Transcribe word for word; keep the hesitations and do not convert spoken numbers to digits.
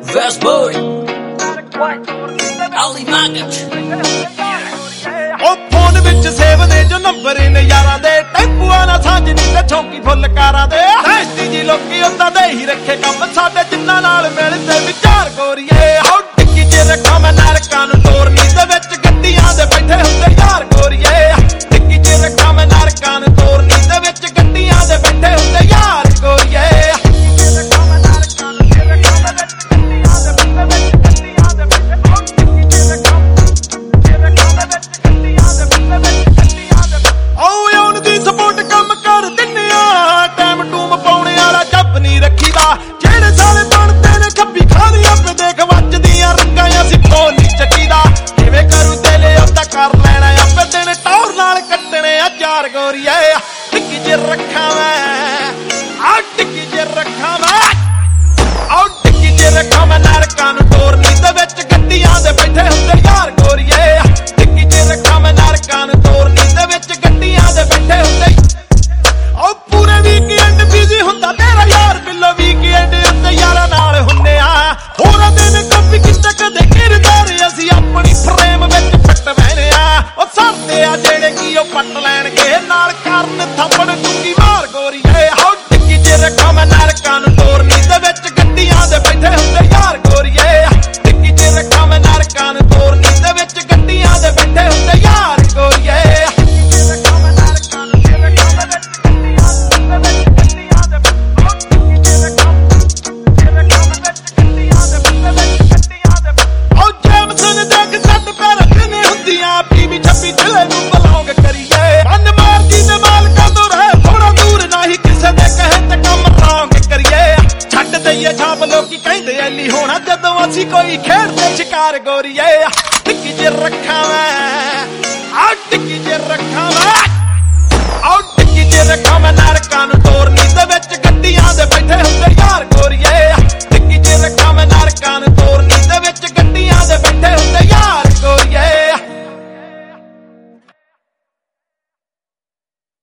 Fast boy Ali Magnet ਉਹ phone ਵਿੱਚ save ਨੇ ਜੋ ਨੰਬਰ ਨੇ ਯਾਰਾਂ ਦੇ ਟੈਂਪੂਆਂ ਨਾਲ ਸਾਂਝਣੀ ਤੇ ਚੌਂਕੀ ਫੁੱਲ ਕਾਰਾਂ ਦੇ ਹੈਸਤੀ ਜੀ ਲੋਕੀ ਉਦਾਂ ਦੇ ਹੀ ਰੱਖੇ ਕੰਮ ਸਾਡੇ ਜਿੰਨਾਂ ਨਾਲ ਮਿਲਦੇ ਵਿਚਾਰ ਗੋਰੀਏ ਹਾਉ ਟਿੱਕੀ ਜੇ ਰੱਖਾਂ ਮੈਂ ਨਰਕਾਂ ਨੂੰ ਤੋਰਨੀ ਦੇ ਵਿੱਚ ਗੱਡੀਆਂ ਦੇ ਬੈਠੇ ਹੁੰਦੇ ਯਾਰ ਗੋਰੀਏ ਟਿੱਕੀ ਜੇ ਰੱਖਾਂ ਮੈਂ ਨਰਕਾਂ ਨੂੰ ਤੋਰਨੀ ਦੇ ਵਿੱਚ ਗੱਡੀਆਂ ਦੇ ਬੈਠੇ ਹੁੰਦੇ ਯਾਰ ਗੋਰੀਏ ਜਿਹੜੇ ਸਾਲੇ ਬਣਦੇ ਨੇ ਖੱਬੀ ਖਾਣੀਆਂ ਪੇ ਦੇਖ ਵੱਜਦੀਆਂ ਰੰਗਾਂ ਅਸੀਂ ਫੋਨ ਨਹੀਂ ਚੱਕੀਦਾ ਕਿਵੇਂ ਕਰੂ ਦਿਲ ਉਹਦਾ ਕਰ ਲੈਣਾ ਆਪੇ ਦਿਨ ਟੌਰ ਨਾਲ ਕੱਟਣੇ ਆ ਚਾਰ ਗੋਰੀਏ ਟਿੱਕੀ ਜੇ ਰੱਖਾਂ ਮੈਂ ਆ ਟਿੱਕੀ ਜੇ ਰੱਖਾਂ ਮੈਂ ਆ ਟਿੱਕੀ ਜੇ ਰੱਖਾਂ ਮੈਂ ਨਰਕਾਂ ਨੂੰ ਤੋਰਨੀ ਦੇ ਵਿੱਚ ਗੱਡੀਆਂ ਦੇ ਬੈਠੇ ਹੁੰਦੇ ਯਾਰ ਗੋਰੀਏ ਟਿੱਕੀ ਜੇ ਰੱਖਾਂ ਮੈਂ ਨਰਕਾਂ ਨੂੰ ਤੋਰਨੀ ਦੇ ਵਿੱਚ ਗੱਡੀਆਂ ਦੇ ਬੈਠੇ ਹੁੰਦੇ ਉਹ ਪੂਰੇ ਵੀਕਐਂਡ ਬਿਜ਼ੀ ਹੁੰਦਾ ਤੇਰਾ ਯਾਰ ਬਿੱਲੋ ਵੀਕਐਂਡ ਉੱਤੇ ਯਾਰਾਂ ਨਾਲ ਹੁੰਨੇ ਆ ਹੋਰਾਂ ਦੇ ਨੇ ਕਾਪੀ ਕੀਤਾ ਕਦੇ ਕਿਰਦਾਰ ਅਸੀਂ ਆਪਣੀ ਫਰੇਮ ਵਿੱਚ ਫਿੱਟ ਬਹਿਨੇ ਆ ਉਹ ਸਰਦੇ ਆ ਜਿਹੜੇ ਕੀ ਉਹ ਪੱਟ ਲੈਣਗੇ ਨਾਲ ਕਰਨ ਥੱਪੜ ਚੁੰਗੀ ਮਾਰ ਗੋਰੀਏ ਹਾਉ ਟਿੱਕੀ ਜੇ ਰੱਖਾਂ ਮੈਂ ਨਰਕਾਂ ਨੂੰ ਤੋਰਨੀ ਦੇ ਵਿੱਚ ਗੱਡੀਆਂ ਦੇ ਬੈਠੇ ਹੁੰਦੇ ਯਾਰ ਗੋਰੀਏ ਟਿੱਕੀ ਜੇ ਰੱਖਾਂ ਮੈਂ ਨਰਕਾਂ ਨੂੰ ਤੋਰਨੀ ਦੇ ਵਿੱਚ ਗੱਡੀਆਂ ਦੇ ਬੈਠੇ ਹੁੰਦੇ ਯਾਰ ਗੋਰੀਏ ਛਾਪ ਲੋਕੀ ਕਹਿੰਦੇ ਐਲੀ ਹੋਣਾ ਜਦੋਂ ਅਸੀਂ ਕੋਈ ਖੇਡਦੇ ਸ਼ਿਕਾਰ ਗੋਰੀਏ ਟਿੱਕੀ ਜੇ ਰੱਖਾਂ ਮੈਂ ਆ ਟਿੱਕੀ ਜੇ ਰੱਖਾਂ ਮੈਂ